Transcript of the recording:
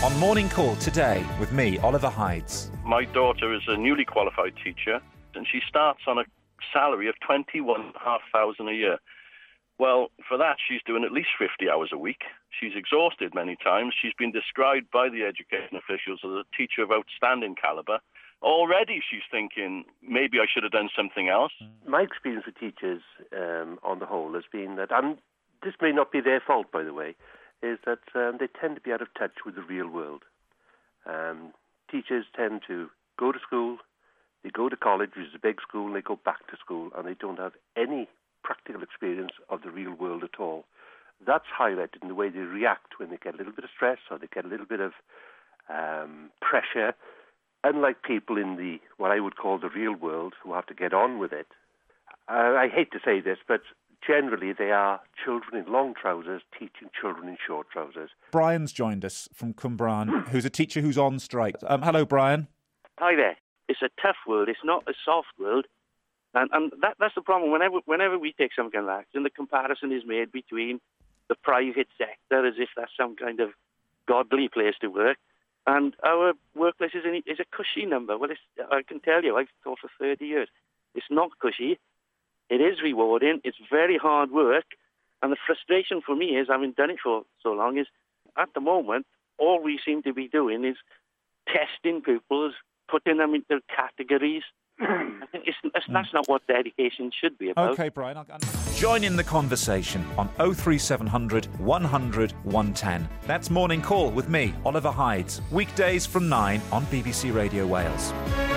On Morning Call today with me, Oliver Hydes. My daughter is a newly qualified teacher, and she starts on a salary of $21,500 a year. Well, for that, she's doing at least 50 hours a week. She's exhausted many times. She's been described by the education officials as a teacher of outstanding caliber. Already she's thinking, maybe I should have done something else. My experience with teachers on the whole has been that, and this may not be their fault, by the way, is that they tend to be out of touch with the real world. Teachers tend to go to school, they go to college, which is a big school, and they go back to school, and they don't have any practical experience of the real world at all. That's highlighted in the way they react when they get a little bit of stress or they get a little bit of pressure. Unlike people in the what I would call the real world who have to get on with it. I hate to say this, but generally they are children in long trousers teaching children in short trousers. Brian's joined us from Cwmbran, who's a teacher who's on strike. Hello, Brian. Hi there. It's a tough world. It's not a soft world. And that's the problem. Whenever we take something like that, and the comparison is made between the private sector as if that's some kind of godly place to work, and our workplace is a cushy number. Well, I can tell you, I've taught for 30 years. It's not cushy. It is rewarding. It's very hard work. And the frustration for me is, having done it for so long, is at the moment, all we seem to be doing is testing pupils, putting them into categories. I think that's not what dedication should be about. OK, Brian. Join in the conversation on 03700 100 110. That's Morning Call with me, Oliver Hydes. Weekdays from 9 on BBC Radio Wales.